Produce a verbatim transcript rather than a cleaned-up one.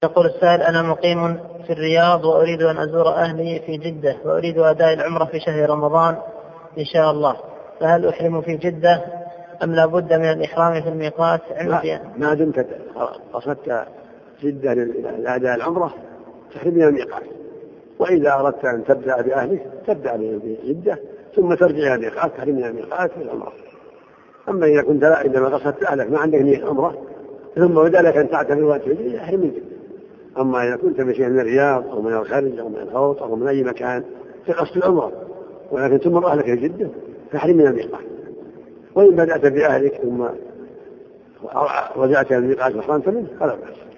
يقول السائل: أنا مقيم في الرياض وأريد أن أزور أهلي في جدة وأريد أداء العمرة في شهر رمضان إن شاء الله، فهل أحرم في جدة أم لا بد من الإحرام في الميقات؟ ما, ما دمت قصدت جدة لأداء العمرة تحرم من الميقات، وإذا أردت أن تبدأ بأهلك تبدأ بجدة ثم ترجع إلى الميقات تحرم من الميقات في العمرة. أما إذا كنت لا عندما قصدت أهلك ما عندك نية عمرة ثم بدأ لك أن تعتمر وقت الجدة احرم من جدة. أما إذا كنت مشي من الرياض أو من الخارج أو من الهوط أو من أي مكان في قصد العمرة ولكن تمر أهلك في جدة فاحرم من الميقات. وإن بدأت بأهلك ثم رجعت إلى الميقات وحرمت منه فلا بأس.